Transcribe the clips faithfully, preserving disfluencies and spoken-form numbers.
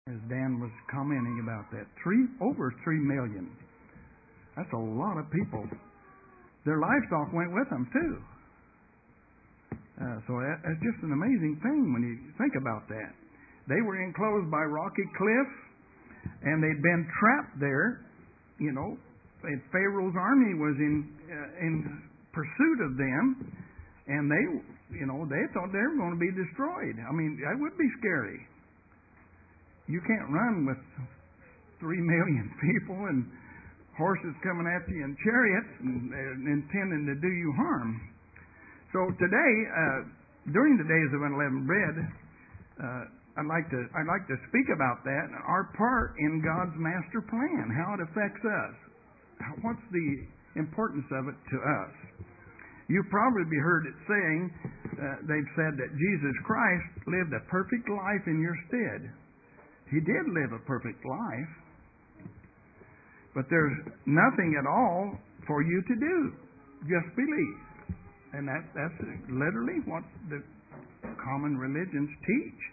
as Dan was commenting about that. Three over three million. That's a lot of people. Their livestock went with them too. Uh, so that, that's just an amazing thing when you think about that. They were enclosed by rocky cliffs, and they'd been trapped there. You know, and Pharaoh's army was in uh, in pursuit of them, and they, you know, they thought they were going to be destroyed. I mean, that would be scary. You can't run with three million people and horses coming at you in chariots and, and intending to do you harm. So today, uh, during the days of unleavened bread, uh, I'd like to I'd like to speak about that, our part in God's master plan, how it affects us. What's the importance of it to us? You've probably heard it saying, uh, they've said that Jesus Christ lived a perfect life in your stead. He did live a perfect life, but there's nothing at all for you to do. Just believe. And that, that's literally what the common religions teach.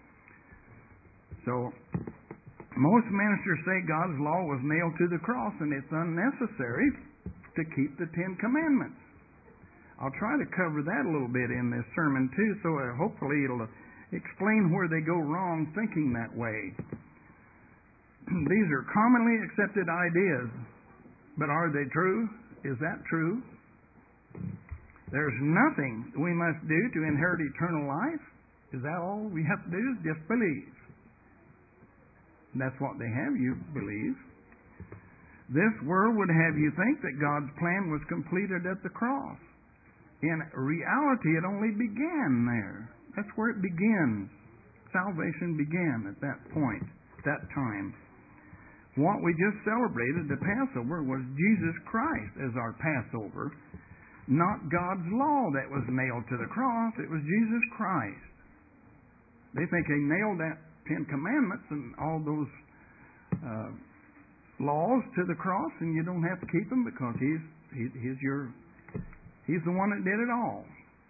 So, most ministers say God's law was nailed to the cross and it's unnecessary to keep the Ten Commandments. I'll try to cover that a little bit in this sermon too, so uh, hopefully it'll explain where they go wrong thinking that way. These are commonly accepted ideas, but are they true? Is that true? There's nothing we must do to inherit eternal life. Is that all we have to do? Is just believe. That's what they have you believe. This world would have you think that God's plan was completed at the cross. In reality, it only began there. That's where it begins. Salvation began at that point, that time. What we just celebrated, the Passover, was Jesus Christ as our Passover, not God's law that was nailed to the cross. It was Jesus Christ. They think they nailed that Ten Commandments and all those uh, laws to the cross, and you don't have to keep them because He's he, He's your He's the one that did it all.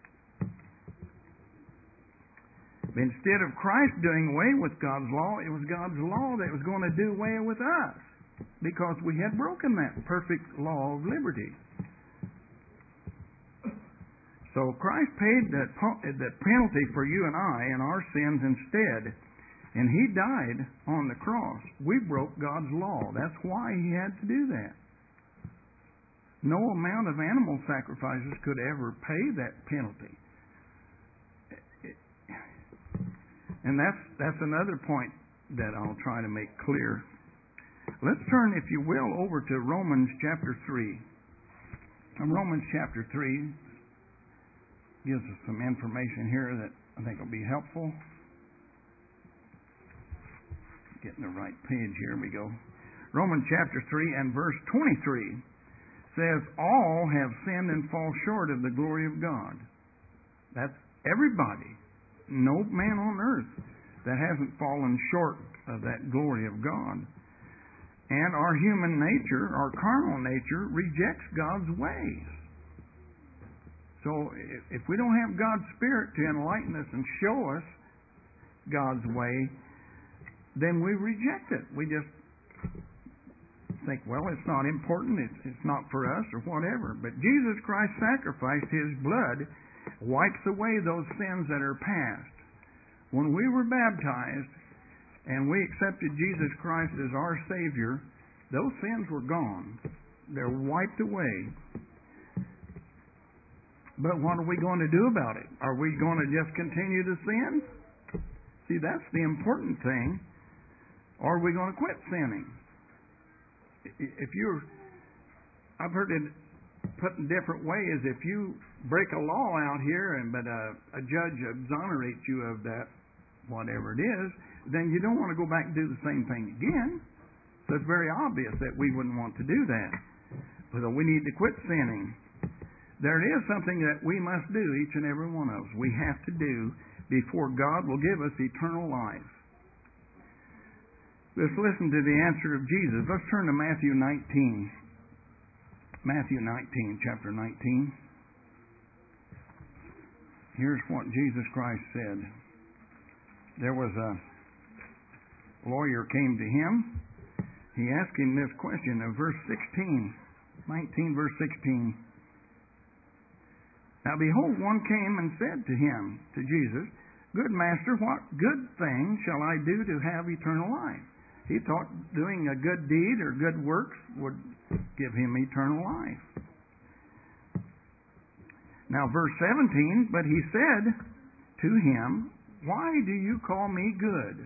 Instead of Christ doing away with God's law, it was God's law that was going to do away with us because we had broken that perfect law of liberty. So Christ paid that, that penalty for you and I and our sins instead, and He died on the cross. We broke God's law. That's why He had to do that. No amount of animal sacrifices could ever pay that penalty. And that's that's another point that I'll try to make clear. Let's turn, if you will, over to Romans chapter three. And Romans chapter three gives us some information here that I think will be helpful. Getting the right page, here we go. Romans chapter three and verse twenty-three says, all have sinned and fall short of the glory of God. That's everybody. No man on earth that hasn't fallen short of that glory of God. And our human nature, our carnal nature, rejects God's ways. So if we don't have God's Spirit to enlighten us and show us God's way, then we reject it. We just think, well, it's not important, it's, it's not for us or whatever. But Jesus Christ sacrificed His blood, wipes away those sins that are past. When we were baptized and we accepted Jesus Christ as our Savior, those sins were gone. They're wiped away. But what are we going to do about it? Are we going to just continue to sin? See, that's the important thing. Or are we going to quit sinning? If you're, I've heard it put in different ways. If you break a law out here, and but a, a judge exonerates you of that, whatever it is, then you don't want to go back and do the same thing again. So it's very obvious that we wouldn't want to do that. So we need to quit sinning. There is something that we must do, each and every one of us. We have to do before God will give us eternal life. Let's listen to the answer of Jesus. Let's turn to Matthew nineteen. Matthew nineteen, chapter nineteen. Here's what Jesus Christ said. There was a lawyer came to him. He asked him this question of verse sixteen, nineteen verse sixteen. Now behold, one came and said to him, to Jesus, Good Master, what good thing shall I do to have eternal life? He thought doing a good deed or good works would give him eternal life. Now verse seventeen, but he said to him, Why do you call me good?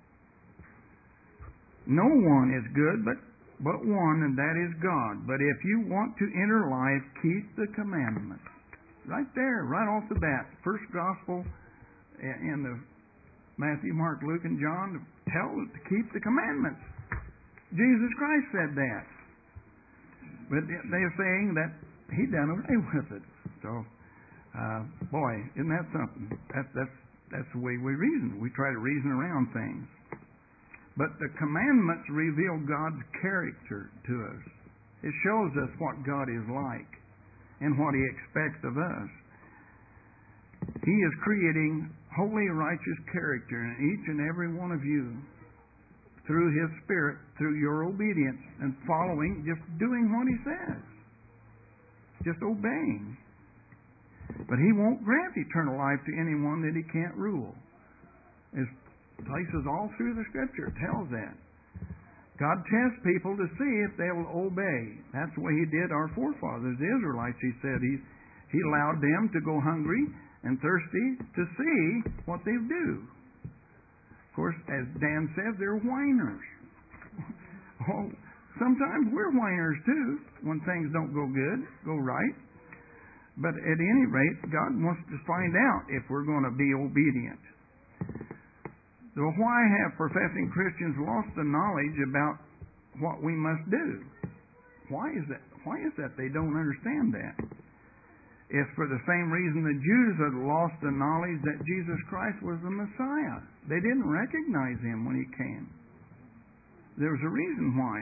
No one is good but, but one, and that is God. But if you want to enter life, keep the commandments. Right there, right off the bat. First gospel in the Matthew, Mark, Luke, and John tell us to keep the commandments. Jesus Christ said that. But they're saying that He done away with it. So, uh, boy, isn't that something? That, that's, that's the way we reason. We try to reason around things. But the commandments reveal God's character to us. It shows us what God is like and what He expects of us. He is creating holy, righteous character in each and every one of you through His Spirit, through your obedience and following, just doing what He says. Just obeying. But He won't grant eternal life to anyone that He can't rule. There's places all through the Scripture tells that. God tests people to see if they'll obey. That's the way He did our forefathers, the Israelites. He said He, he allowed them to go hungry and thirsty to see what they do. Of course, as Dan said, they're whiners. Oh, sometimes we're whiners too when things don't go good, go right. But at any rate, God wants to find out if we're going to be obedient. So why have professing Christians lost the knowledge about what we must do? Why is that? Why is that they don't understand that? It's for the same reason the Jews had lost the knowledge that Jesus Christ was the Messiah. They didn't recognize Him when He came. There was a reason why.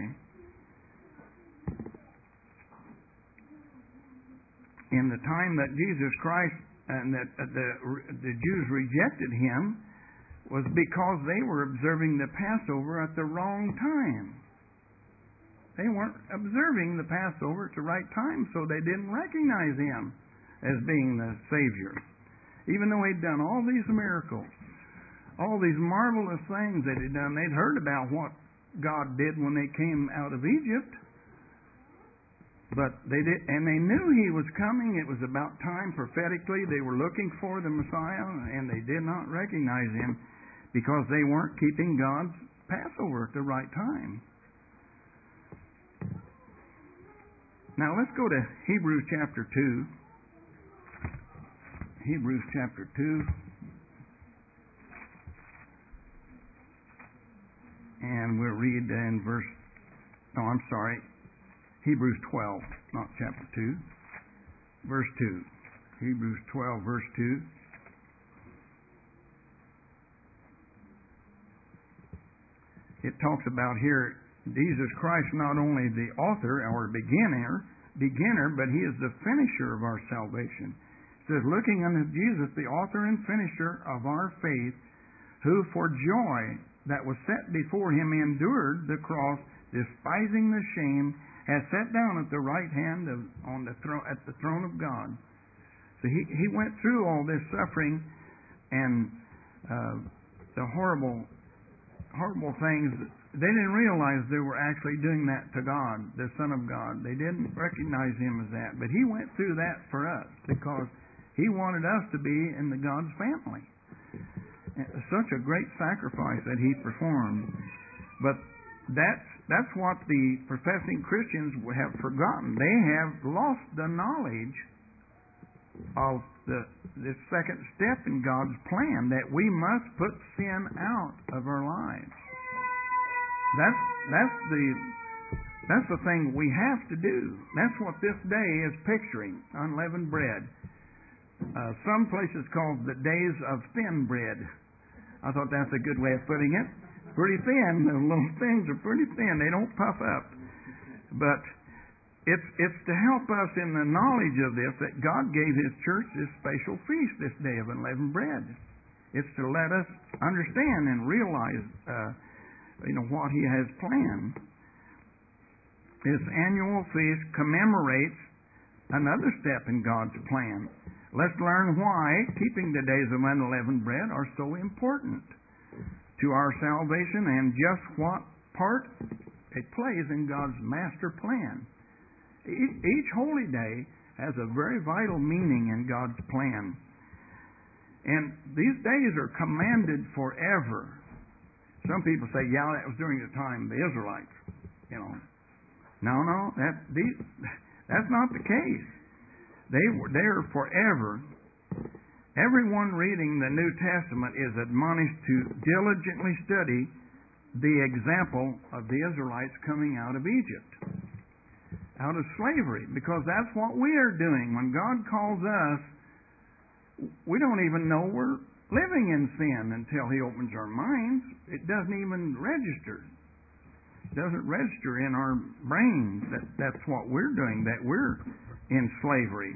In the time that Jesus Christ and that the, the Jews rejected Him, was because they were observing the Passover at the wrong time. They weren't observing the Passover at the right time, so they didn't recognize Him as being the Savior. Even though He'd done all these miracles, all these marvelous things that He'd done, they'd heard about what God did when they came out of Egypt. But they did, and they knew He was coming. It was about time prophetically. They were looking for the Messiah, and they did not recognize Him because they weren't keeping God's Passover at the right time. Now let's go to Hebrews chapter two. Hebrews chapter two. And we'll read in verse, no, I'm sorry, Hebrews twelve, not chapter two, verse two. Hebrews twelve, verse two. It talks about here Jesus Christ, not only the author or beginner, beginner, but He is the finisher of our salvation. It says, looking unto Jesus, the author and finisher of our faith, who for joy that was set before Him endured the cross, despising the shame, has sat down at the right hand of, on the throne, at the throne of God. So he, he went through all this suffering and uh, the horrible, horrible things. They didn't realize they were actually doing that to God, the Son of God. They didn't recognize Him as that. But He went through that for us because He wanted us to be in the God's family. Such a great sacrifice that He performed. But that's That's what the professing Christians have forgotten. They have lost the knowledge of the, the second step in God's plan, that we must put sin out of our lives. That's that's the that's the thing we have to do. That's what this day is picturing, unleavened bread. Uh, some places called the days of thin bread. I thought that's a good way of putting it. Pretty thin. The little things are pretty thin. They don't puff up. But it's it's to help us in the knowledge of this that God gave His church this special feast, this day of unleavened bread. It's to let us understand and realize uh, you know, what He has planned. This annual feast commemorates another step in God's plan. Let's learn why keeping the days of unleavened bread are so important to our salvation and just what part it plays in God's master plan. Each holy day has a very vital meaning in God's plan. And these days are commanded forever. Some people say, yeah, that was during the time of the Israelites. You know. No, no, that these, that's not the case. They were there forever. Everyone reading the New Testament is admonished to diligently study the example of the Israelites coming out of Egypt, out of slavery, because that's what we are doing. When God calls us, we don't even know we're living in sin until He opens our minds. It doesn't even register. It doesn't register in our brains that that's what we're doing, that we're in slavery.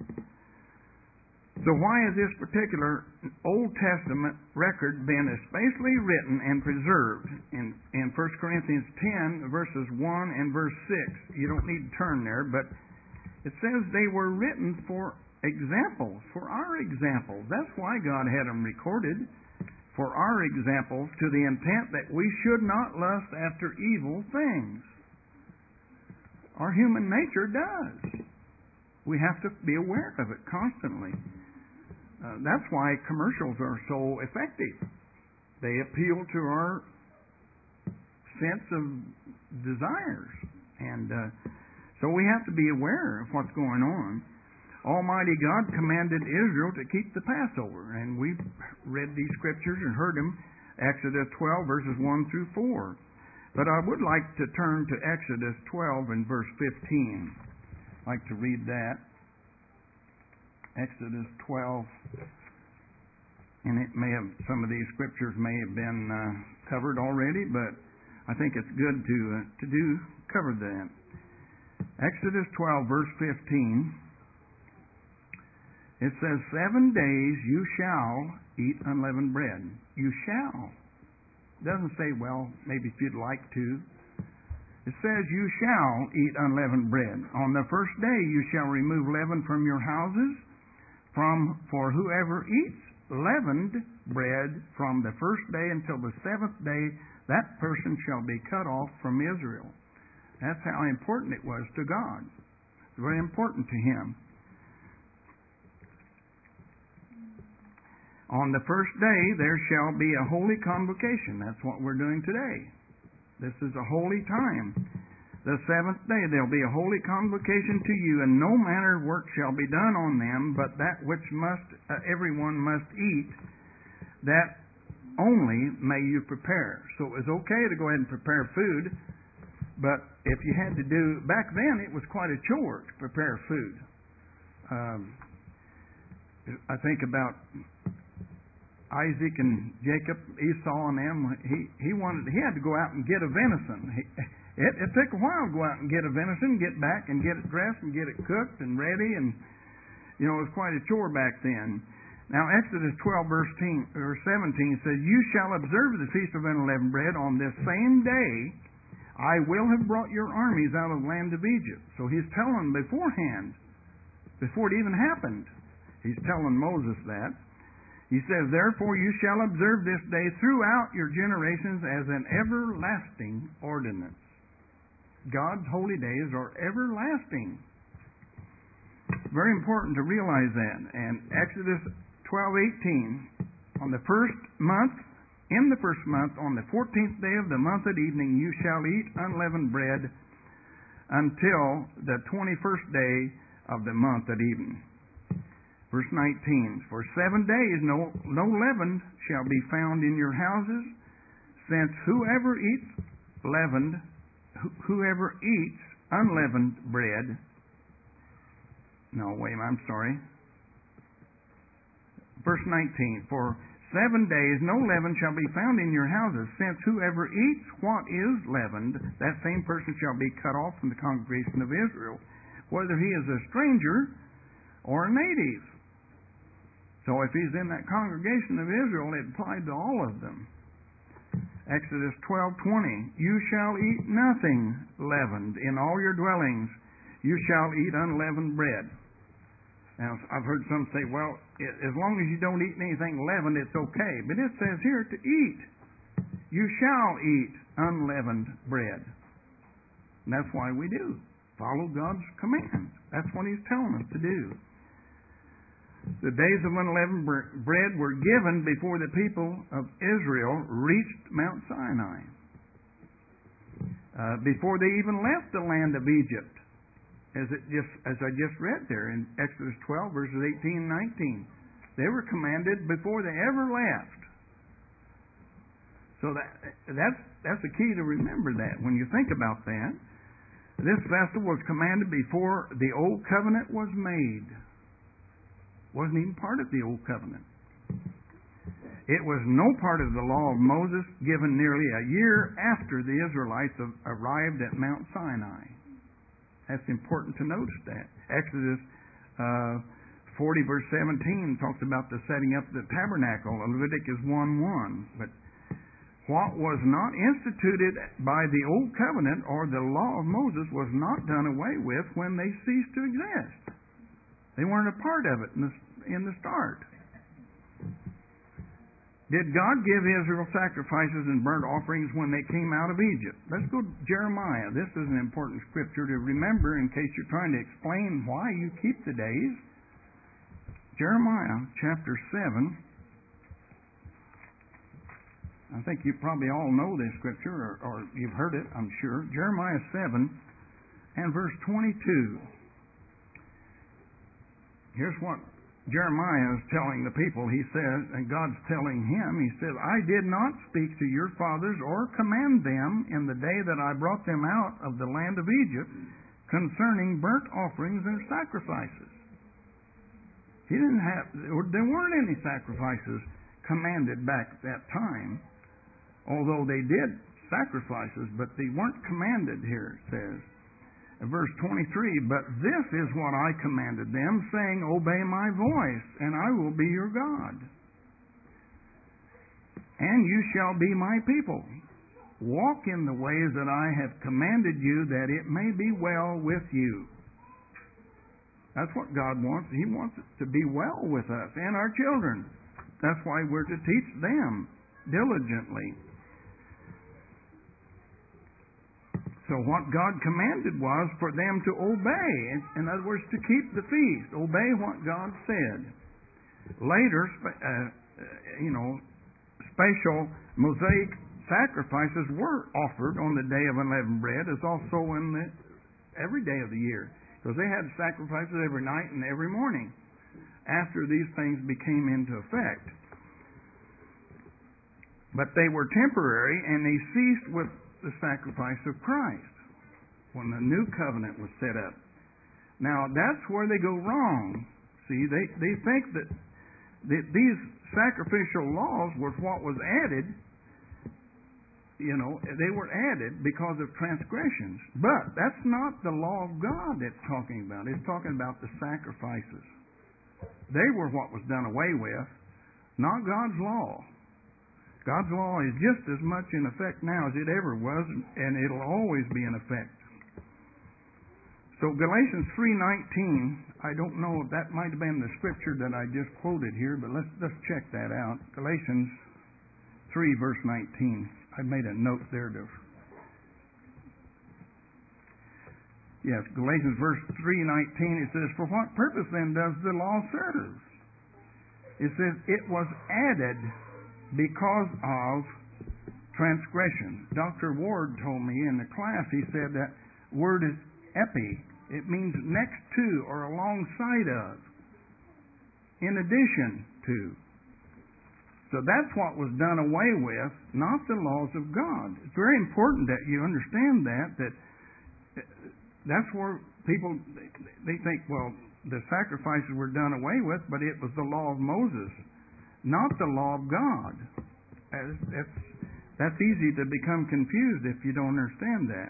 So why has this particular Old Testament record been especially written and preserved? In, in First Corinthians ten, verses one and verse six, you don't need to turn there, but it says they were written for examples, for our examples. That's why God had them recorded, for our examples, to the intent that we should not lust after evil things. Our human nature does. We have to be aware of it constantly. Uh, that's why commercials are so effective. They appeal to our sense of desires. And uh, so we have to be aware of what's going on. Almighty God commanded Israel to keep the Passover. And we've read these scriptures and heard them. Exodus twelve, verses one through four. But I would like to turn to Exodus twelve and verse fifteen. I'd like to read that. Exodus twelve, and it may have some of these scriptures may have been uh, covered already, but I think it's good to uh, to do cover that. Exodus twelve, verse fifteen. It says, "Seven days you shall eat unleavened bread." You shall. It doesn't say, well, maybe if you'd like to. It says, "You shall eat unleavened bread. On the first day you shall remove leaven from your houses. From for whoever eats leavened bread from the first day until the seventh day, that person shall be cut off from Israel." That's how important it was to God. It's very important to Him. On the first day there shall be a holy convocation. That's what we're doing today. This is a holy time. The seventh day there will be a holy convocation to you, and no manner of work shall be done on them, but that which must uh, everyone must eat, that only may you prepare. So it was okay to go ahead and prepare food, but if you had to do, back then it was quite a chore to prepare food. Um, I think about Isaac and Jacob, Esau and them. He he wanted he had to go out and get a venison. He, It, it took a while to go out and get a venison, get back and get it dressed and get it cooked and ready, and you know it was quite a chore back then. Now Exodus twelve verse seventeen says, "You shall observe the feast of unleavened bread on this same day. I will have brought your armies out of the land of Egypt." So He's telling beforehand, before it even happened. He's telling Moses that. He says, "Therefore you shall observe this day throughout your generations as an everlasting ordinance." God's holy days are everlasting. Very important to realize that. And Exodus twelve eighteen, on the first month, in the first month, on the fourteenth day of the month at evening, you shall eat unleavened bread until the twenty-first day of the month at evening. Verse nineteen, "For seven days no, no leaven shall be found in your houses, since whoever eats leavened Whoever eats unleavened bread." No, wait, I'm sorry. Verse nineteen. "For seven days no leaven shall be found in your houses, since whoever eats what is leavened, that same person shall be cut off from the congregation of Israel, whether he is a stranger or a native." So if he's in that congregation of Israel, it applied to all of them. Exodus twelve twenty, you shall eat nothing leavened in all your dwellings. You shall eat unleavened bread. Now, I've heard some say, well, as long as you don't eat anything leavened, it's okay. But it says here to eat. You shall eat unleavened bread. And that's why we do. Follow God's commands. That's what He's telling us to do. The days of unleavened bread were given before the people of Israel reached Mount Sinai. Uh, before they even left the land of Egypt. As it just as I just read there in Exodus twelve, verses eighteen and nineteen. They were commanded before they ever left. So that that's that's the key to remember that. When you think about that, this festival was commanded before the Old Covenant was made. Wasn't even part of the Old Covenant. It was no part of the law of Moses, given nearly a year after the Israelites arrived at Mount Sinai. That's important to notice that. Exodus uh, forty verse seventeen talks about the setting up the tabernacle. Leviticus one one. But what was not instituted by the Old Covenant or the law of Moses was not done away with when they ceased to exist. They weren't a part of it in the, in the start. Did God give Israel sacrifices and burnt offerings when they came out of Egypt? Let's go to Jeremiah. This is an important scripture to remember in case you're trying to explain why you keep the days. Jeremiah chapter seven. I think you probably all know this scripture, or, or you've heard it, I'm sure. Jeremiah seven and verse twenty-two. Here's what Jeremiah is telling the people. He says, and God's telling him, He says, I did not speak to your fathers or command them in the day that I brought them out of the land of Egypt concerning burnt offerings and sacrifices. He didn't have, there weren't any sacrifices commanded back at that time, although they did sacrifices, but they weren't commanded here, it says. Verse twenty-three, but this is what I commanded them, saying, obey my voice, and I will be your God. And you shall be my people. Walk in the ways that I have commanded you, that it may be well with you. That's what God wants. He wants it to be well with us and our children. That's why we're to teach them diligently. So what God commanded was for them to obey. In other words, to keep the feast. Obey what God said. Later, uh, you know, special Mosaic sacrifices were offered on the day of unleavened bread, as also in the, every day of the year. Because they had sacrifices every night and every morning after these things became into effect. But they were temporary, and they ceased with the sacrifice of Christ when the new covenant was set up. Now, that's where they go wrong. See, they, they think that, that these sacrificial laws was what was added. You know, they were added because of transgressions. But that's not the law of God it's talking about. It's talking about the sacrifices. They were what was done away with, not God's law. God's law is just as much in effect now as it ever was, and it'll always be in effect. So Galatians three nineteen, I don't know if that might have been the scripture that I just quoted here, but let's let's check that out. Galatians three verse nineteen. I made a note there to Yes, Galatians verse three nineteen, it says, for what purpose then does the law serve? It says it was added because of transgression. Doctor Ward told me in the class, he said that word is epi. It means next to or alongside of, in addition to. So that's what was done away with, not the laws of God. It's very important that you understand that, that that's where people, they think, well, the sacrifices were done away with, but it was the law of Moses, not the law of God. That's, that's easy to become confused if you don't understand that.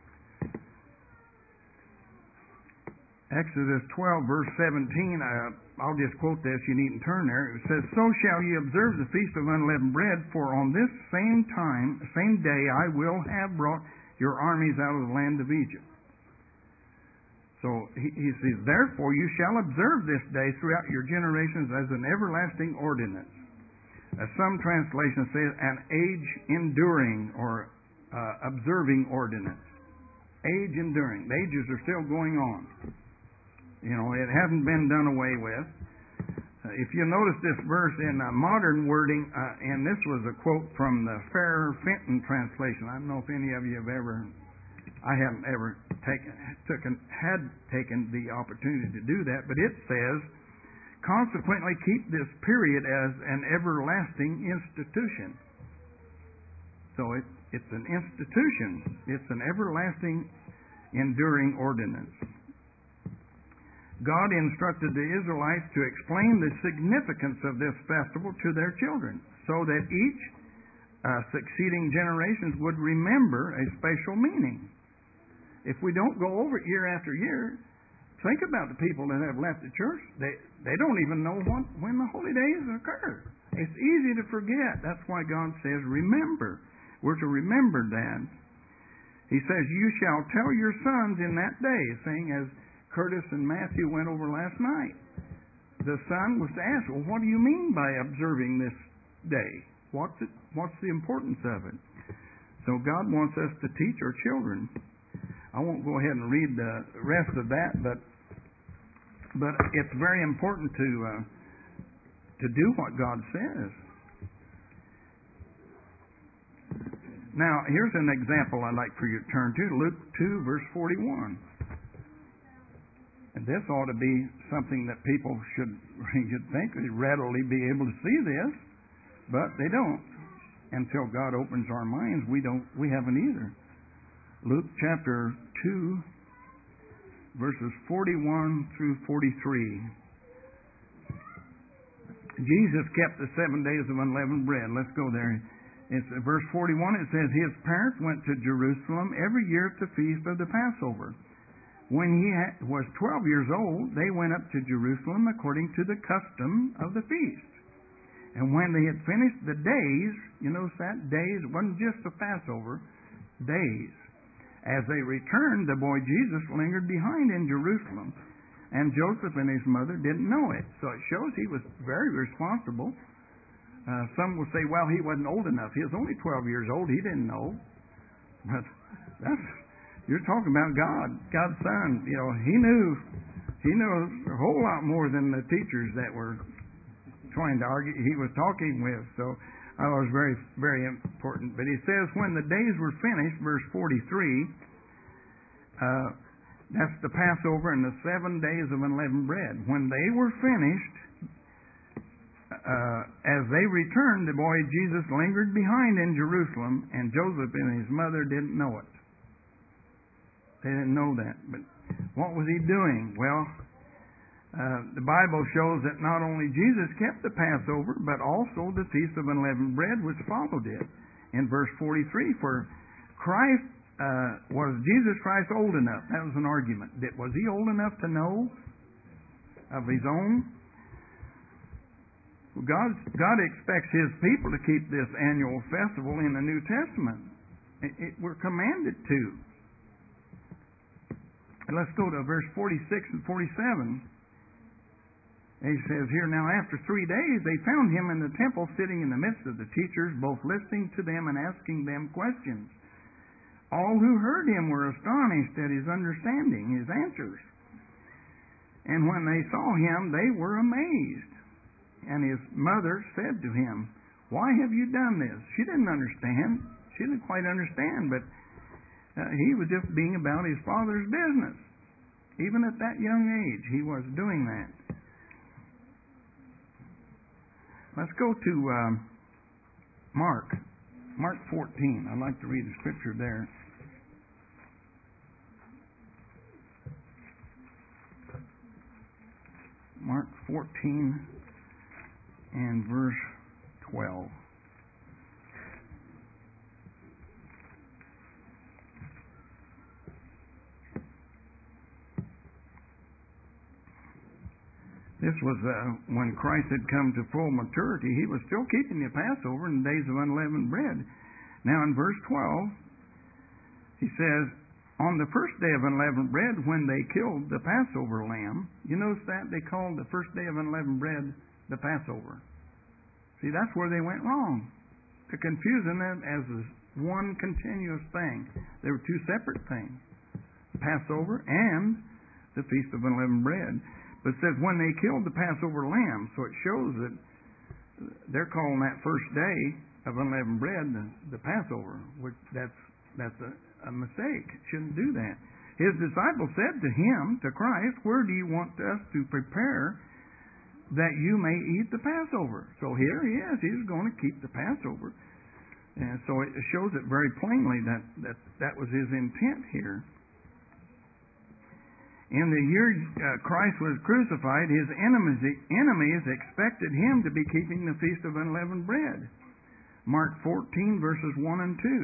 Exodus twelve, verse seventeen, uh, I'll just quote this. You needn't turn there. It says, "So shall ye observe the feast of unleavened bread, for on this same time, same day, I will have brought your armies out of the land of Egypt." So he, he says, "Therefore you shall observe this day throughout your generations as an everlasting ordinance." Uh, some translations say an age-enduring or uh, observing ordinance. Age-enduring. The ages are still going on. You know, it hasn't been done away with. Uh, if you notice this verse in uh, modern wording, uh, and this was a quote from the Fair Fenton translation. I don't know if any of you have ever, I haven't ever taken, taken, had taken the opportunity to do that, but it says, "Consequently, keep this period as an everlasting institution." So it, it's an institution. It's an everlasting, enduring ordinance. God instructed the Israelites to explain the significance of this festival to their children, so that each uh, succeeding generations would remember a special meaning. If we don't go over it year after year, think about the people that have left the church. They they don't even know what, when the holy days occur. It's easy to forget. That's why God says, remember. We're to remember that. He says, "You shall tell your sons in that day," saying, as Curtis and Matthew went over last night. The son was to ask, "Well, what do you mean by observing this day? What's it, what's the importance of it?" So God wants us to teach our children. I won't go ahead and read the rest of that, but but it's very important to uh, to do what God says. Now, here's an example I'd like for you to turn to, Luke two, verse forty-one. And this ought to be something that people should, you'd think, readily be able to see this, but they don't. Until God opens our minds, we don't. We haven't either. Luke chapter two, verses forty-one through forty-three. Jesus kept the seven days of unleavened bread. Let's go there. It's verse forty-one. It says, "His parents went to Jerusalem every year at the feast of the Passover. When he was twelve years old, they went up to Jerusalem according to the custom of the feast. And when they had finished the days," you notice that? Days, it wasn't just the Passover, days. "As they returned, the boy Jesus lingered behind in Jerusalem, and Joseph and his mother didn't know it." So it shows he was very responsible. Uh, some will say, well, he wasn't old enough. He was only twelve years old. He didn't know. But that's... You're talking about God, God's Son. You know, He knew, He knew a whole lot more than the teachers that were trying to argue. He was talking with. So I uh, was very, very important. But He says, when the days were finished, verse forty-three, uh, that's the Passover and the seven days of unleavened bread. When they were finished, uh, as they returned, the boy Jesus lingered behind in Jerusalem, and Joseph and his mother didn't know it. They didn't know that. But what was he doing? Well, uh, the Bible shows that not only Jesus kept the Passover, but also the Feast of Unleavened Bread, which followed it. In verse forty-three, for Christ, uh, was Jesus Christ old enough? That was an argument. Was he old enough to know of his own? Well, God, God expects His people to keep this annual festival in the New Testament. It, it, we're commanded to. And let's go to verse forty-six and forty-seven. He says here, "Now after three days they found him in the temple sitting in the midst of the teachers, both listening to them and asking them questions. All who heard him were astonished at his understanding, his answers. And when they saw him, they were amazed. And his mother said to him, 'Why have you done this?'" She didn't understand. She didn't quite understand, but Uh, he was just being about his father's business. Even at that young age, he was doing that. Let's go to um, Mark. Mark fourteen. I'd like to read the scripture there. Mark fourteen and verse twelve. This was uh, when Christ had come to full maturity. He was still keeping the Passover in the days of unleavened bread. Now in verse twelve, he says, on the first day of unleavened bread, when they killed the Passover lamb, you notice that? They called the first day of unleavened bread the Passover. See, that's where they went wrong. They're confusing it as one continuous thing. They were two separate things. Passover and the Feast of Unleavened Bread. But it says when they killed the Passover lamb, so it shows that they're calling that first day of unleavened bread the, the Passover, which that's that's a, a mistake. Shouldn't do that. His disciples said to him, to Christ, where do you want us to prepare that you may eat the Passover? So here he is. He's going to keep the Passover. And so it shows it very plainly that that, that was his intent here. In the year uh, Christ was crucified, his enemies, enemies expected him to be keeping the Feast of Unleavened Bread. Mark fourteen, verses one and two.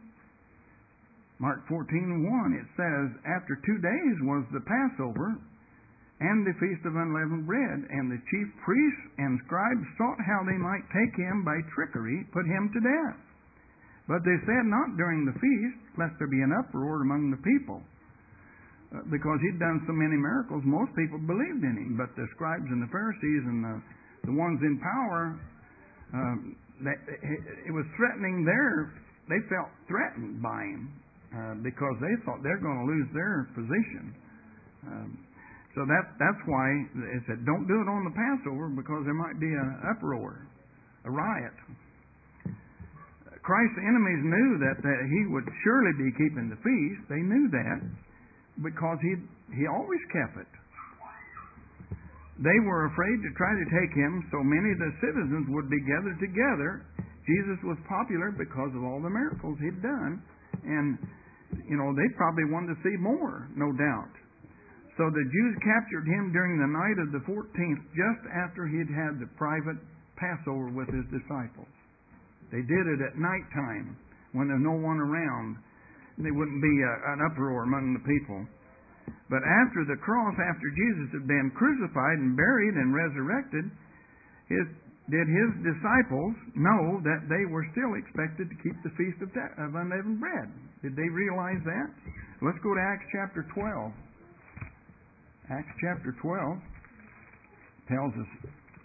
Mark fourteen and one, it says, after two days was the Passover and the Feast of Unleavened Bread, and the chief priests and scribes sought how they might take him by trickery, put him to death. But they said, not during the feast, lest there be an uproar among the people. Because he'd done so many miracles, most people believed in him. But the scribes and the Pharisees and the, the ones in power, um, that, it was threatening their, they felt threatened by him uh, because they thought they're going to lose their position. Um, so that that's why they said, don't do it on the Passover because there might be an uproar, a riot. Christ's enemies knew that, that he would surely be keeping the feast. They knew that. Because he he always kept it. They were afraid to try to take him, so many of the citizens would be gathered together. Jesus was popular because of all the miracles he'd done. And, you know, they probably wanted to see more, no doubt. So the Jews captured him during the night of the fourteenth, just after he'd had the private Passover with his disciples. They did it at nighttime when there's no one around. There wouldn't be a, an uproar among the people. But after the cross, after Jesus had been crucified and buried and resurrected, his, did his disciples know that they were still expected to keep the Feast of, of Unleavened Bread? Did they realize that? Let's go to Acts chapter twelve. Acts chapter twelve tells us,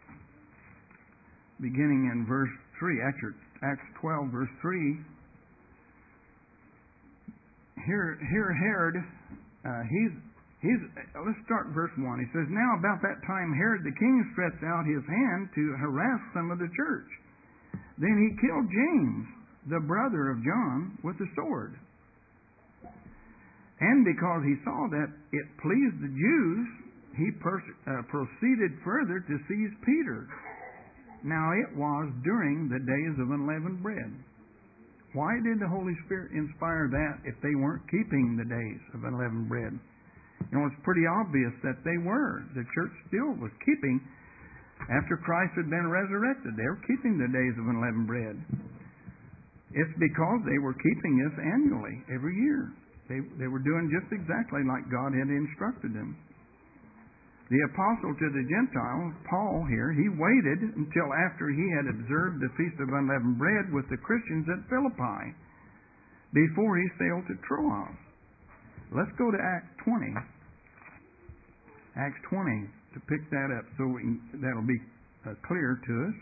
beginning in verse three, Acts twelve, verse three, Here, here Herod, uh, he's, he's, let's start in verse one. He says, now about that time Herod the king stretched out his hand to harass some of the church. Then he killed James, the brother of John, with the sword. And because he saw that it pleased the Jews, he pers- uh, proceeded further to seize Peter. Now it was during the days of unleavened bread. Why did the Holy Spirit inspire that if they weren't keeping the days of unleavened bread? You know, it's pretty obvious that they were. The church still was keeping, after Christ had been resurrected, they were keeping the days of unleavened bread. It's because they were keeping this annually, every year. They, they were doing just exactly like God had instructed them. The apostle to the Gentiles, Paul here, he waited until after he had observed the Feast of Unleavened Bread with the Christians at Philippi before he sailed to Troas. Let's go to Acts twenty. Acts twenty, to pick that up so we can, that'll be uh, clear to us.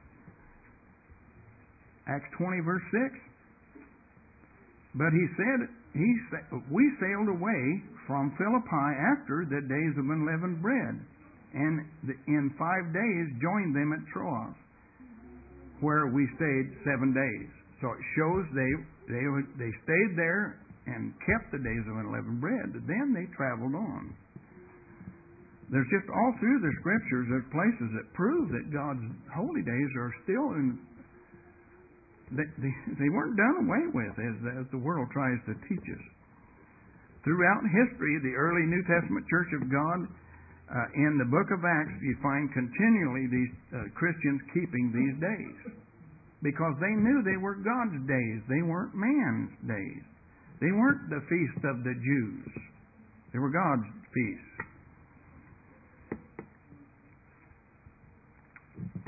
Acts twenty, verse six. But he said, he we sailed away from Philippi after the days of unleavened bread, and in five days joined them at Troas, where we stayed seven days. So it shows they they they stayed there and kept the days of unleavened bread. Then they traveled on. There's just all through the Scriptures, there's places that prove that God's holy days are still in. They, they, they weren't done away with as, as the world tries to teach us. Throughout history, the early New Testament Church of God, uh, in the book of Acts, you find continually these uh, Christians keeping these days. Because they knew they were God's days. They weren't man's days. They weren't the feast of the Jews. They were God's feasts.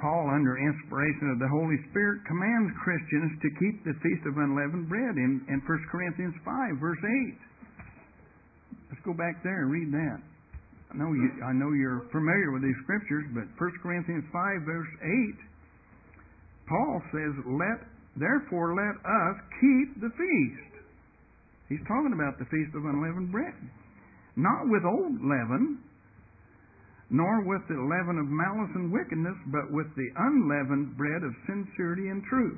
Paul, under inspiration of the Holy Spirit, commands Christians to keep the Feast of Unleavened Bread in, in First Corinthians five, verse eight. Let's go back there and read that. I know, you, I know you're familiar with these scriptures, but First Corinthians five, verse eight, Paul says, "Let therefore let us keep the feast." He's talking about the Feast of Unleavened Bread. "Not with old leaven, nor with the leaven of malice and wickedness, but with the unleavened bread of sincerity and truth."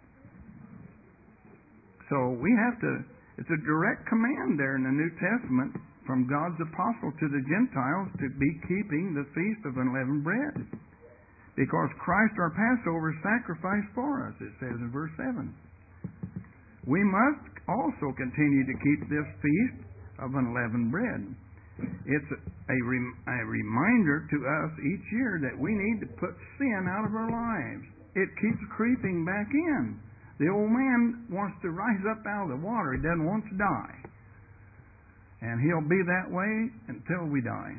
So we have to, it's a direct command there in the New Testament from God's apostle to the Gentiles to be keeping the Feast of Unleavened Bread. Because Christ our Passover sacrificed for us, it says in verse seven. We must also continue to keep this Feast of Unleavened Bread. It's a, rem- a reminder to us each year that we need to put sin out of our lives. It keeps creeping back in. The old man wants to rise up out of the water. He doesn't want to die. And he'll be that way until we die.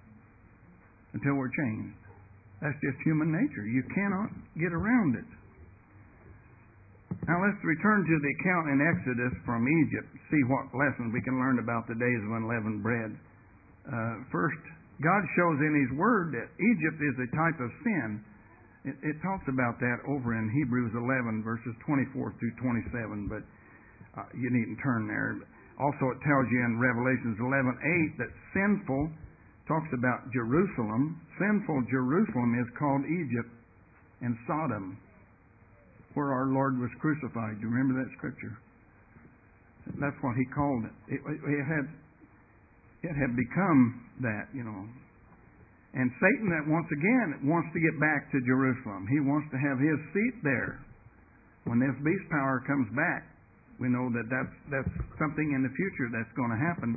Until we're changed. That's just human nature. You cannot get around it. Now let's return to the account in Exodus from Egypt. See what lessons we can learn about the days of unleavened bread. Uh, first, God shows in His Word that Egypt is a type of sin. It, it talks about that over in Hebrews eleven, verses twenty-four through twenty-seven, but uh, you needn't turn there. Also, it tells you in Revelations eleven eight that sinful, talks about Jerusalem. Sinful Jerusalem is called Egypt and Sodom, where our Lord was crucified. Do you remember that scripture? That's what He called it. It, it had It had become that, you know. And Satan, that once again, wants to get back to Jerusalem. He wants to have his seat there. When this beast power comes back, we know that that's, that's something in the future that's going to happen.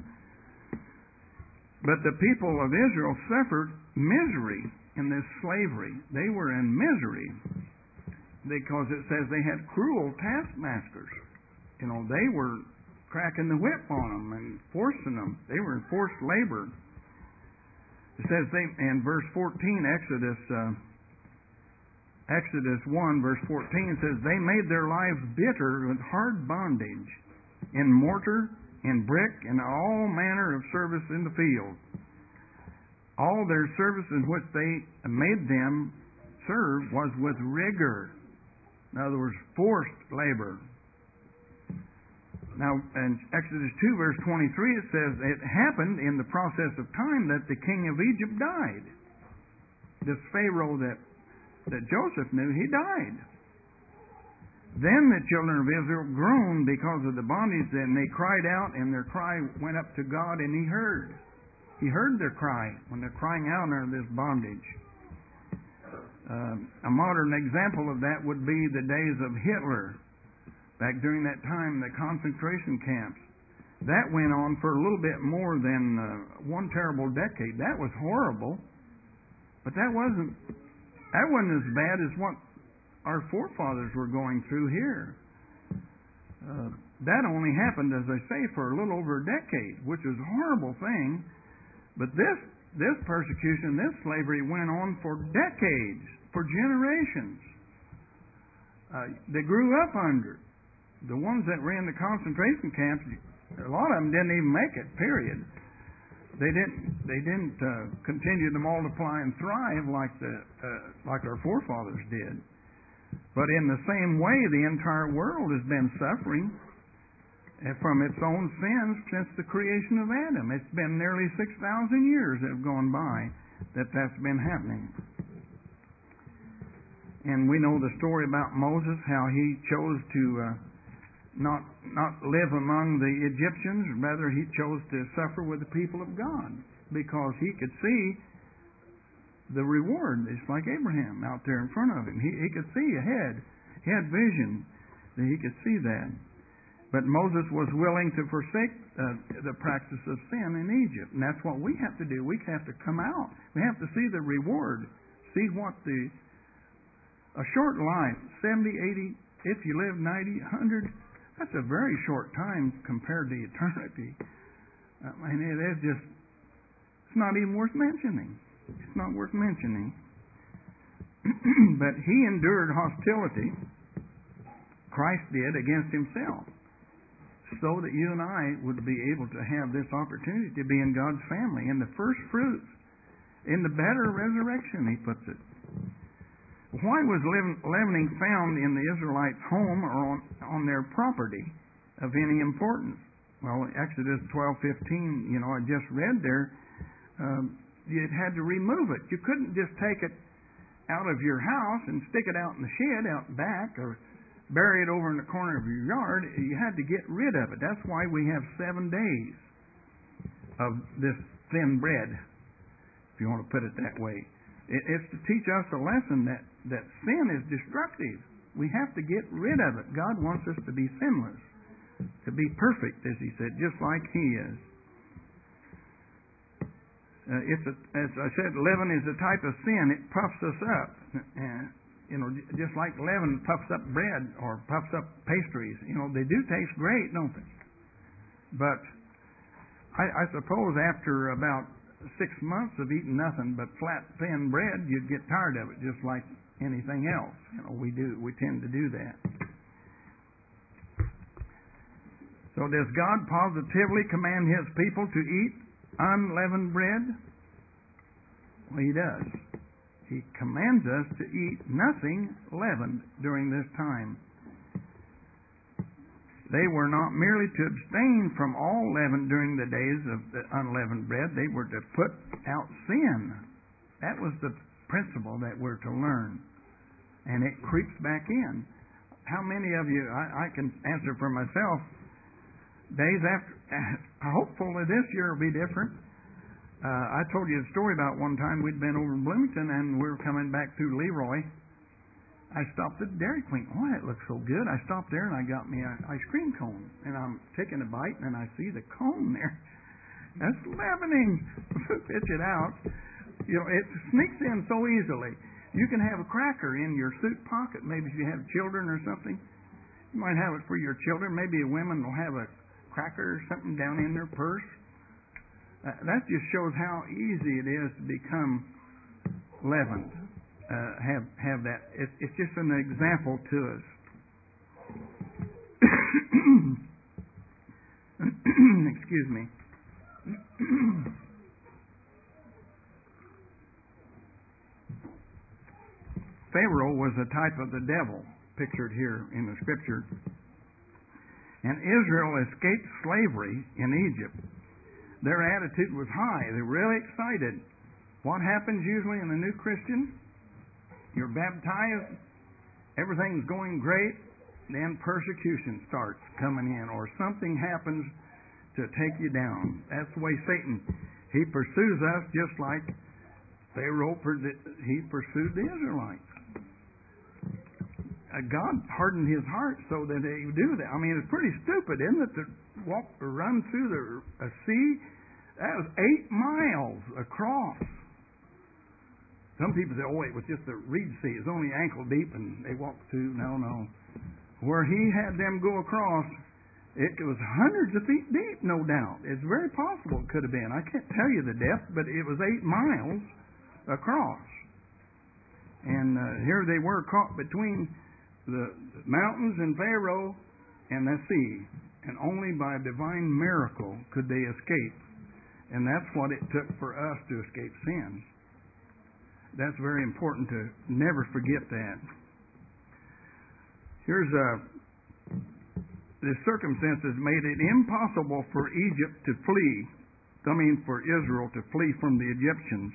But the people of Israel suffered misery in this slavery. They were in misery because it says they had cruel taskmasters. You know, they were cracking the whip on them and forcing them. They were in forced labor. It says they, in verse fourteen, Exodus uh, Exodus one, verse fourteen says, "They made their lives bitter with hard bondage, in mortar, in brick, and all manner of service in the field. All their service in which they made them serve was with rigor." In other words, forced labor. Now, in Exodus two, verse twenty-three, it says, "It happened in the process of time that the king of Egypt died." This Pharaoh that, that Joseph knew, he died. "Then the children of Israel groaned because of the bondage, and they cried out, and their cry went up to God, and He heard." He heard their cry when they're crying out under this bondage. Uh, a modern example of that would be the days of Hitler. Back during that time, the concentration camps. That went on for a little bit more than uh, one terrible decade. That was horrible. But that wasn't that wasn't as bad as what our forefathers were going through here. Uh, that only happened, as I say, for a little over a decade, which is a horrible thing. But this this persecution, this slavery went on for decades, for generations. Uh, they grew up under it. The ones that ran the concentration camps, a lot of them didn't even make it, period. They didn't they didn't uh, continue to multiply and thrive like the uh, like our forefathers did. But in the same way, the entire world has been suffering from its own sins since the creation of Adam. It's been nearly six thousand years that have gone by that that's been happening. And we know the story about Moses, how he chose to uh, not not live among the Egyptians. Rather, he chose to suffer with the people of God because he could see the reward. It's like Abraham out there in front of him. He, he could see ahead. He had vision that he could see that. But Moses was willing to forsake uh, the practice of sin in Egypt. And that's what we have to do. We have to come out. We have to see the reward. See what the... A short life, seventy, eighty, if you live ninety, one hundred, that's a very short time compared to eternity. I mean, it is just... It's not even worth mentioning. It's not worth mentioning. But he endured hostility, Christ did, against himself, so that you and I would be able to have this opportunity to be in God's family, in the first fruits, in the better resurrection, he puts it. Why was leavening found in the Israelites' home or on, on their property of any importance? Well, Exodus twelve fifteen, you know, I just read there, um, you had to remove it. You couldn't just take it out of your house and stick it out in the shed out back or bury it over in the corner of your yard. You had to get rid of it. That's why we have seven days of this thin bread, if you want to put it that way. It's to teach us a lesson that, that sin is destructive. We have to get rid of it. God wants us to be sinless, to be perfect, as he said, just like he is. Uh, it's a, as I said, leaven is a type of sin. It puffs us up. And, you know, just like leaven puffs up bread or puffs up pastries. You know, they do taste great, don't they? But I, I suppose after about six months of eating nothing but flat, thin bread, you'd get tired of it, just like anything else. You know, we do. We tend to do that. So does God positively command his people to eat unleavened bread? Well, he does. He commands us to eat nothing leavened during this time. They were not merely to abstain from all leaven during the days of the unleavened bread. They were to put out sin. That was the principle that we're to learn. And it creeps back in. How many of you, I, I can answer for myself, days after, hopeful that this year will be different. Uh, I told you a story about one time we'd been over in Bloomington and we were coming back through Leroy. I stopped at Dairy Queen. Oh, that looks so good. I stopped there and I got me an ice cream cone. And I'm taking a bite and I see the cone there. That's leavening. Pitch it out. You know, it sneaks in so easily. You can have a cracker in your suit pocket. Maybe if you have children or something. You might have it for your children. Maybe a woman will have a cracker or something down in their purse. Uh, that just shows how easy it is to become leavened. Uh, have have that. It, it's just an example to us. Excuse me. Pharaoh was a type of the devil, pictured here in the Scripture. And Israel escaped slavery in Egypt. Their attitude was high. They were really excited. What happens usually in a new Christian? You're baptized, everything's going great, then persecution starts coming in, or something happens to take you down. That's the way Satan, he pursues us just like Pharaoh, he pursued the Israelites. God hardened his heart so that he would do that. I mean, it's pretty stupid, isn't it, to walk or run through the a sea? That was eight miles across. Some people say, oh, it was just a reed sea. It's only ankle deep, and they walked through. No, no. Where he had them go across, it was hundreds of feet deep, no doubt. It's very possible it could have been. I can't tell you the depth, but it was eight miles across. And uh, here they were caught between the mountains and Pharaoh and the sea. And only by divine miracle could they escape. And that's what it took for us to escape sin. That's very important to never forget that. Here's a, the circumstances made it impossible for Egypt to flee. I mean, for Israel to flee from the Egyptians.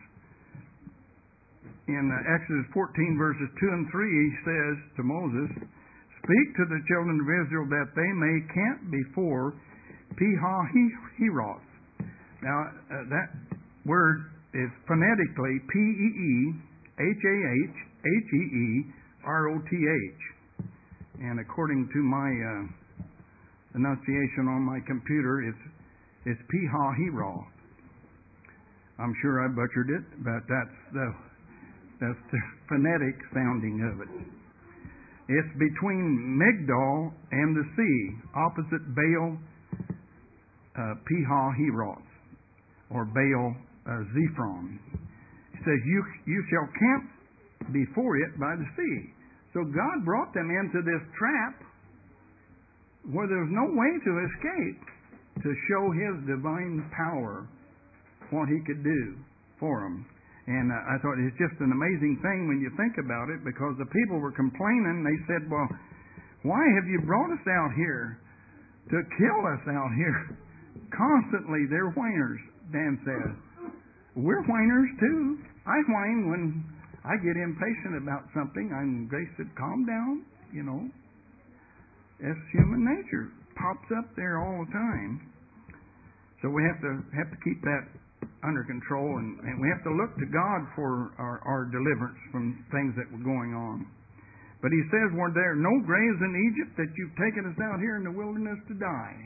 In Exodus fourteen, verses two and three, he says to Moses, "Speak to the children of Israel that they may camp before Pi-hahiroth." Now, uh, that word is phonetically P E E H A H H E E R O T H. And according to my uh, enunciation on my computer, it's it's Pi-hahiroth. I'm sure I butchered it, but that's the that's the phonetic sounding of it. It's between Migdol and the sea, opposite Baal uh, Pi-hahiroth, or Baal Uh, Zephron. He says, you, you shall camp before it by the sea. So God brought them into this trap where there was no way to escape, to show His divine power, what He could do for them. And uh, I thought it's just an amazing thing when you think about it, because the people were complaining. They said, well, why have you brought us out here to kill us out here? Constantly, they're whiners, Dan says. We're whiners too. I whine when I get impatient about something. I'm Grace said, calm down, you know. It's human nature. Pops up there all the time. So we have to have to keep that under control, and, and we have to look to God for our, our deliverance from things that were going on. But He says, were there no graves in Egypt that you've taken us out here in the wilderness to die?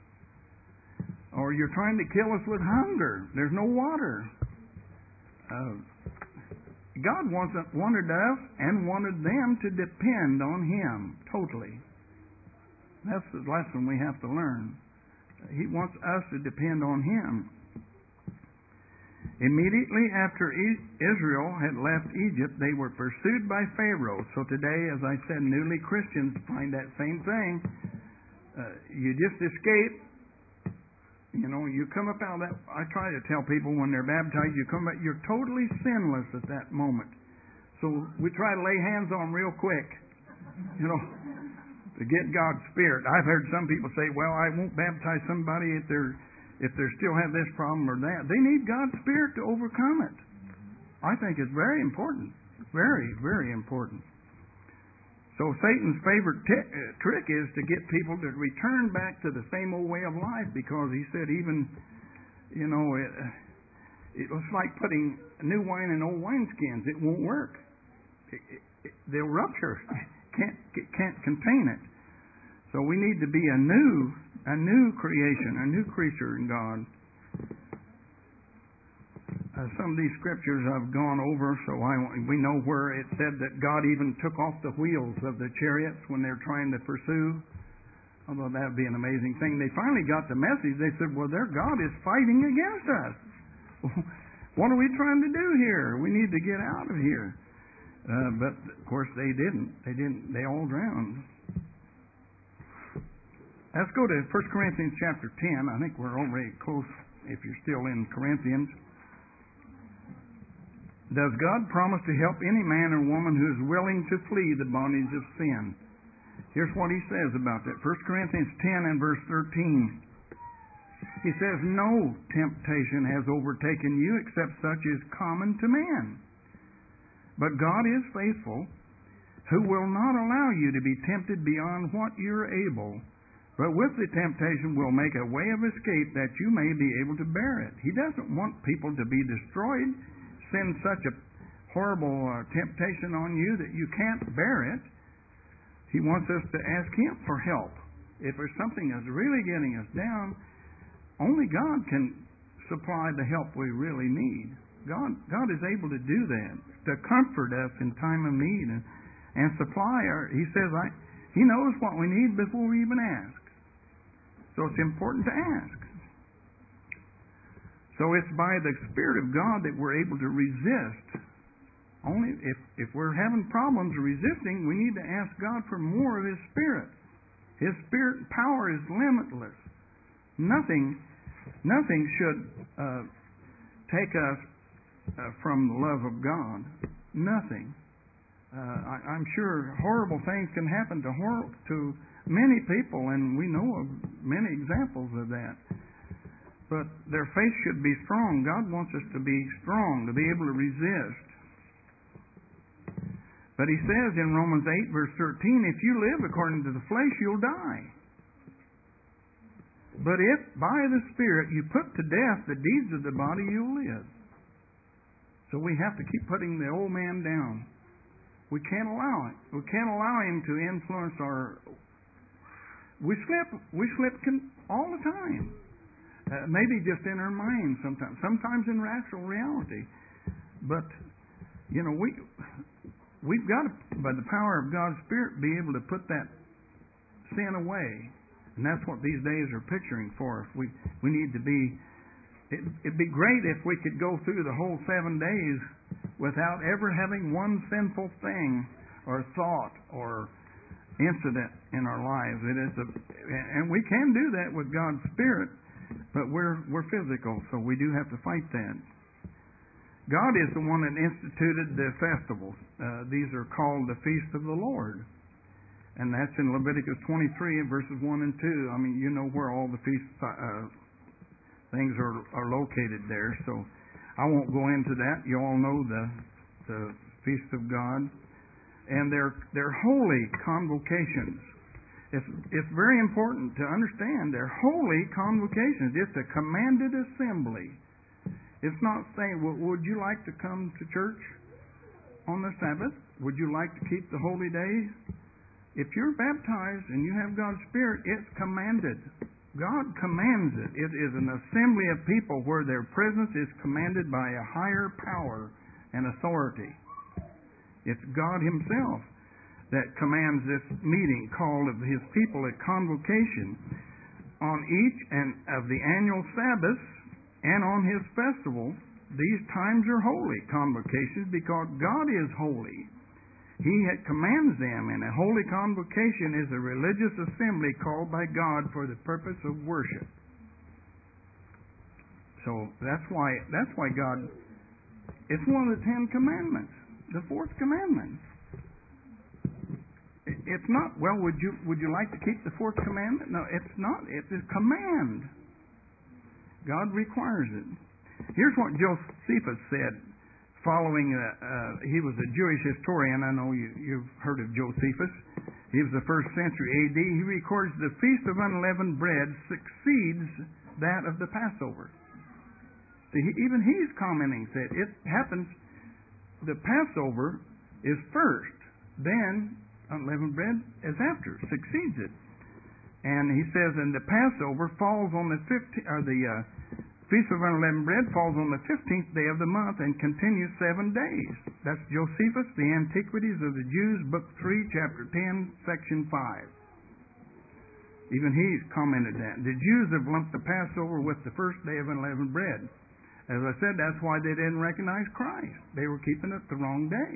Or you're trying to kill us with hunger. There's no water. Uh, God wanted, wanted us and wanted them to depend on Him totally. That's the lesson we have to learn. He wants us to depend on Him. Immediately after Israel had left Egypt, they were pursued by Pharaoh. So today, as I said, newly Christians find that same thing. Uh, you just escape. You know, you come up out of that. I try to tell people when they're baptized, you come out, you're totally sinless at that moment. So we try to lay hands on them real quick, you know, to get God's Spirit. I've heard some people say, well, I won't baptize somebody if they're if they still have this problem or that. They need God's Spirit to overcome it. I think it's very important. Very, very important. So Satan's favorite t- uh, trick is to get people to return back to the same old way of life, because he said even, you know, it, it was like putting new wine in old wineskins. It won't work. It, it, it, they'll rupture. Can't, can't contain it. So we need to be a new A new creation, a new creature in God. Uh, some of these scriptures I've gone over, so I, we know where it said that God even took off the wheels of the chariots when they're trying to pursue. Although that would be an amazing thing. They finally got the message. They said, well, their God is fighting against us. What are we trying to do here? We need to get out of here. Uh, but, of course, they didn't. They didn't. They all drowned. Let's go to First Corinthians chapter ten. I think we're already close if you're still in Corinthians. Does God promise to help any man or woman who is willing to flee the bondage of sin? Here's what he says about that. First Corinthians ten and verse thirteen. He says, no temptation has overtaken you except such as common to man. But God is faithful, who will not allow you to be tempted beyond what you're able, but with the temptation will make a way of escape that you may be able to bear it. He doesn't want people to be destroyed, send such a horrible uh, temptation on you that you can't bear it. He wants us to ask Him for help. If there's something that's really getting us down, only God can supply the help we really need. God, God is able to do that, to comfort us in time of need and, and supply our. He says, I, He knows what we need before we even ask. So it's important to ask. So it's by the Spirit of God that we're able to resist. Only if, if we're having problems resisting, we need to ask God for more of His Spirit. His Spirit power is limitless. Nothing, nothing should uh, take us uh, from the love of God. Nothing. Uh, I, I'm sure horrible things can happen to hor- to many people, and we know of many examples of that. But their faith should be strong. God wants us to be strong, to be able to resist. But He says in Romans eight, verse thirteen, if you live according to the flesh, you'll die. But if by the Spirit you put to death the deeds of the body, you'll live. So we have to keep putting the old man down. We can't allow it. We can't allow him to influence our. We slip. We slip con- all the time. Uh, maybe just in our minds sometimes. Sometimes in actual reality. But you know, we we've got to, by the power of God's Spirit, be able to put that sin away, and that's what these days are picturing for us. We we need to be it, it'd be great if we could go through the whole seven days without ever having one sinful thing or thought or incident in our lives. It is a, and we can do that with God's Spirit, but we're we're physical, so we do have to fight that. God is the one that instituted the festivals. Uh, these are called the Feast of the Lord. And that's in Leviticus twenty-three, verses one and two. I mean, you know where all the feast uh, things are, are located there. So I won't go into that. You all know the the Feast of God. And they're, they're holy convocations. It's, it's very important to understand they're holy convocations. It's a commanded assembly. It's not saying, well, would you like to come to church on the Sabbath? Would you like to keep the holy days? If you're baptized and you have God's Spirit, it's commanded. God commands it. It is an assembly of people where their presence is commanded by a higher power and authority. It's God Himself that commands this meeting called of His people at convocation on each and of the annual Sabbaths. And on His festivals, these times are holy convocations because God is holy. He commands them, and a holy convocation is a religious assembly called by God for the purpose of worship. So that's why that's why God. It's one of the Ten Commandments, the fourth commandment. It's not. Well, would you would you like to keep the fourth commandment? No, it's not. It's a command. God requires it. Here's what Josephus said following, uh, uh, he was a Jewish historian. I know you, you've heard of Josephus. He was the first century A D. He records the Feast of Unleavened Bread succeeds that of the Passover. See, he, even he's commenting that it happens, the Passover is first, then unleavened bread is after, succeeds it. And he says, and the Passover falls on the fifteenth, or the uh, Feast of Unleavened Bread falls on the fifteenth day of the month and continues seven days. That's Josephus, The Antiquities of the Jews, Book three, Chapter ten, Section five. Even he's commented that. The Jews have lumped the Passover with the first day of unleavened bread. As I said, that's why they didn't recognize Christ. They were keeping it the wrong day.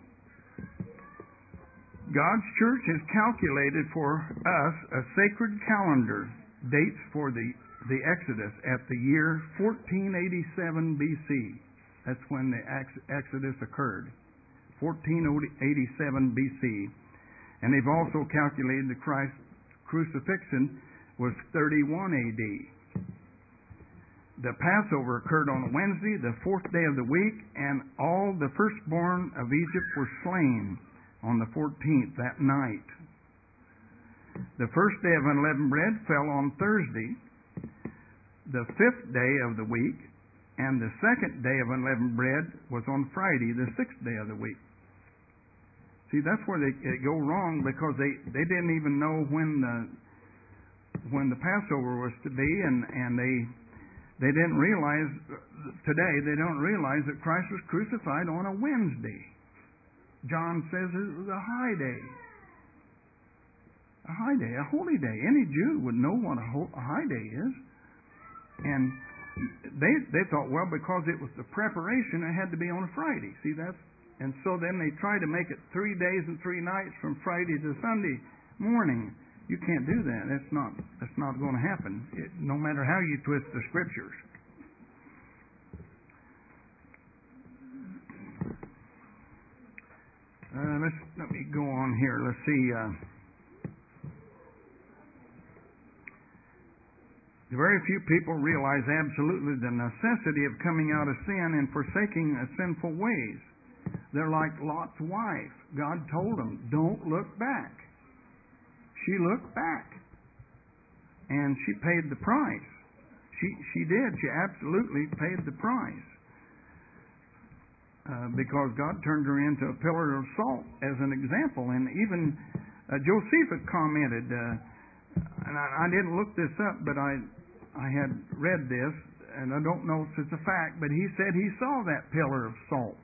God's church has calculated for us a sacred calendar, dates for the, the Exodus at the year fourteen eighty-seven B C. That's when the Exodus occurred, fourteen eighty-seven B C. And they've also calculated the Christ crucifixion was thirty-one A D. The Passover occurred on a Wednesday, the fourth day of the week, and all the firstborn of Egypt were slain on the fourteenth, that night. The first day of unleavened bread fell on Thursday, the fifth day of the week, and the second day of unleavened bread was on Friday, the sixth day of the week. See, that's where they, they go wrong, because they, they didn't even know when the when the Passover was to be, and, and they they didn't realize today they don't realize that Christ was crucified on a Wednesday. John says it was a high day. A high day, a holy day. Any Jew would know what a, ho- a high day is. And they they thought, well, because it was the preparation, it had to be on a Friday. See, that's and so then they try to make it three days and three nights from Friday to Sunday morning. You can't do that. That's not that's not going to happen. It, no matter how you twist the scriptures. Uh, let's let me go on here. Let's see. Uh, very few people realize absolutely the necessity of coming out of sin and forsaking uh, sinful ways. They're like Lot's wife. God told them, "Don't look back." She looked back, and she paid the price. She she did. She absolutely paid the price. Uh, because God turned her into a pillar of salt as an example. And even uh, Josephus commented, uh, and I, I didn't look this up, but I I had read this, and I don't know if it's a fact, but he said he saw that pillar of salt.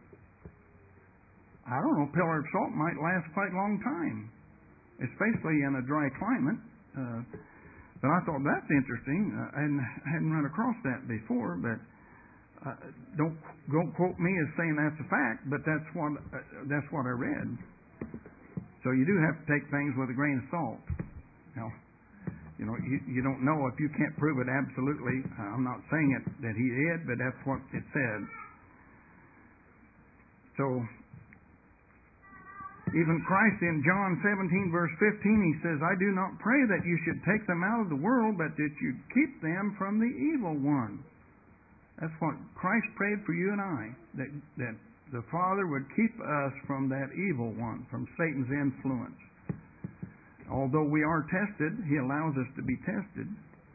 I don't know, pillar of salt might last quite a long time, especially in a dry climate. Uh, But I thought, that's interesting. Uh, I hadn't, I hadn't run across that before, but uh, don't don't quote me as saying that's a fact, but that's what uh, that's what I read. So you do have to take things with a grain of salt. Now, you know, you, you don't know if you can't prove it absolutely. Uh, I'm not saying it that he did, but that's what it said. So, even Christ in John seventeen, verse fifteen, he says, I do not pray that you should take them out of the world, but that you keep them from the evil one. That's what Christ prayed for you and I, that, that the Father would keep us from that evil one, from Satan's influence. Although we are tested, he allows us to be tested.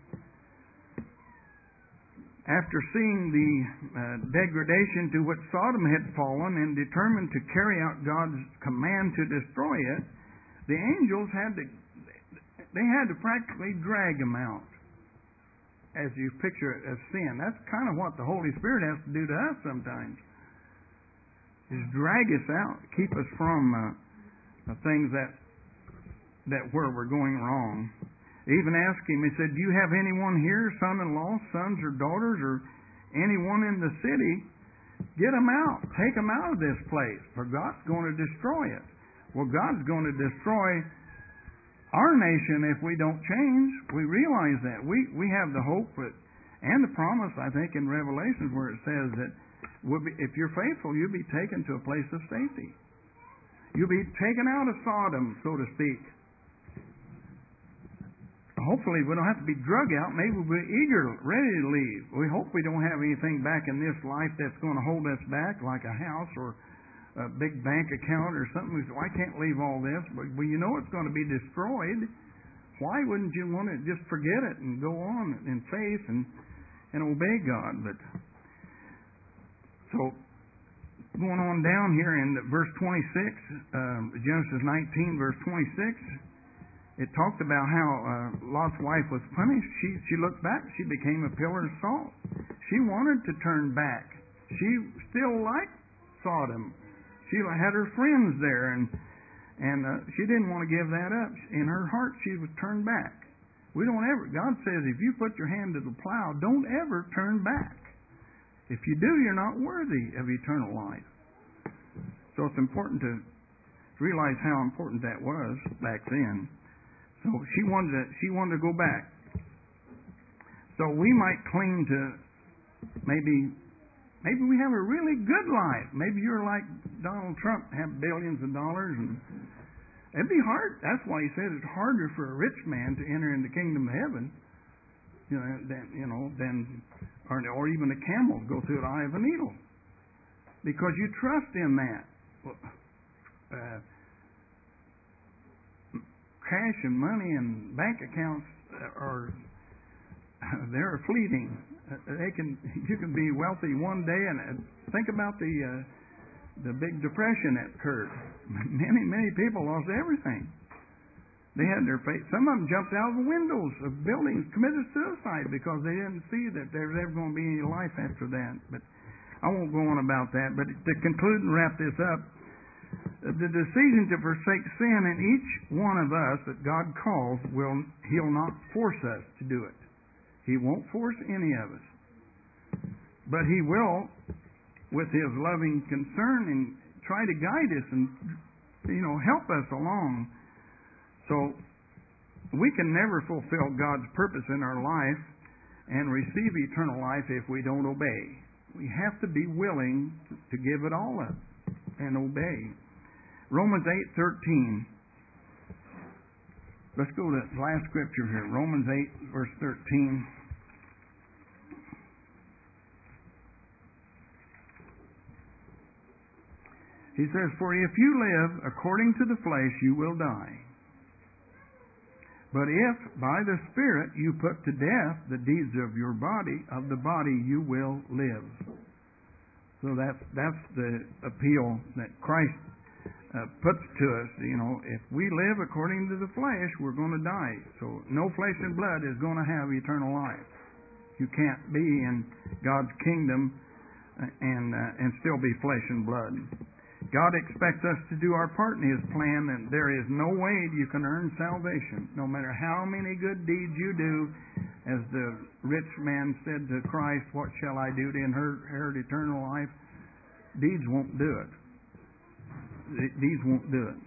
After seeing the uh, degradation to which Sodom had fallen and determined to carry out God's command to destroy it, the angels had to, they had to practically drag them out. As you picture it as sin. That's kind of what the Holy Spirit has to do to us sometimes. Is drag us out, keep us from uh, the things that that where we're going wrong. He even asked him, he said, do you have anyone here, son-in-law, sons or daughters, or anyone in the city? Get them out. Take them out of this place, for God's going to destroy it. Well, God's going to destroy our nation if we don't change. We realize that. We we have the hope that, and the promise, I think, in Revelation where it says that we'll be, if you're faithful, you'll be taken to a place of safety. You'll be taken out of Sodom, so to speak. Hopefully we don't have to be drug out. Maybe we'll be eager, ready to leave. We hope we don't have anything back in this life that's going to hold us back, like a house or a big bank account or something. We say, well, I can't leave all this. But well, you know it's going to be destroyed. Why wouldn't you want to just forget it and go on in faith and, and obey God? But so going on down here in verse twenty-six, uh, Genesis nineteen, verse twenty-six, it talked about how uh, Lot's wife was punished. She she looked back. She became a pillar of salt. She wanted to turn back. She still liked Sodom. She had her friends there, and and uh, she didn't want to give that up. In her heart, she was turned back. We don't ever. God says, if you put your hand to the plow, don't ever turn back. If you do, you're not worthy of eternal life. So it's important to realize how important that was back then. So she wanted to, she wanted to go back. So we might cling to maybe maybe we have a really good life. Maybe you're like Donald Trump, have billions of dollars, and it'd be hard. That's why he said it's harder for a rich man to enter in the kingdom of heaven, you know, than you know than or, or even a camel go through the eye of a needle, because you trust in that. Uh, Cash and money and bank accounts are they're fleeting. They can you can be wealthy one day, and think about the uh, the big depression that occurred. Many many people lost everything. They had their faith. Some of them jumped out of the windows of buildings, committed suicide because they didn't see that there was ever going to be any life after that. But I won't go on about that. But to conclude and wrap this up, the decision to forsake sin in each one of us that God calls, will He'll not force us to do it. He won't force any of us. But He will, with His loving concern, and try to guide us and you know help us along. So we can never fulfill God's purpose in our life and receive eternal life if we don't obey. We have to be willing to give it all up and obey. Romans eight thirteen. Let's go to the last scripture here. Romans eight, verse thirteen. He says, for if you live according to the flesh, you will die. But if by the Spirit you put to death the deeds of your body, of the body you will live. So that's, that's the appeal that Christ Uh, puts to us. You know, if we live according to the flesh, we're going to die. So no flesh and blood is going to have eternal life. You can't be in God's kingdom and uh, and still be flesh and blood. God expects us to do our part in His plan, and there is no way you can earn salvation. No matter how many good deeds you do, as the rich man said to Christ, "What shall I do to inherit eternal life?" Deeds won't do it. Deeds won't do it.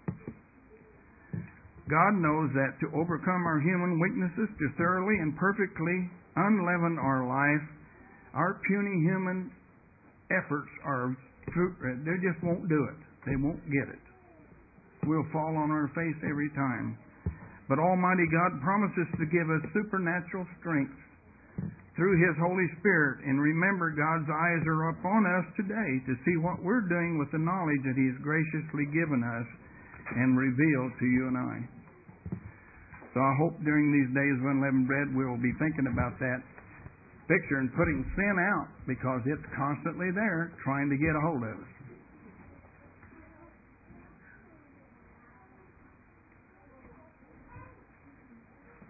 God knows that to overcome our human weaknesses, to thoroughly and perfectly unleaven our life, our puny human efforts are they just won't do it. They won't get it. We'll fall on our face every time. But Almighty God promises to give us supernatural strength through His Holy Spirit. And remember, God's eyes are upon us today to see what we're doing with the knowledge that He has graciously given us and revealed to you and I. So I hope during these days of unleavened bread we will be thinking about that picture and putting sin out, because it's constantly there trying to get a hold of us.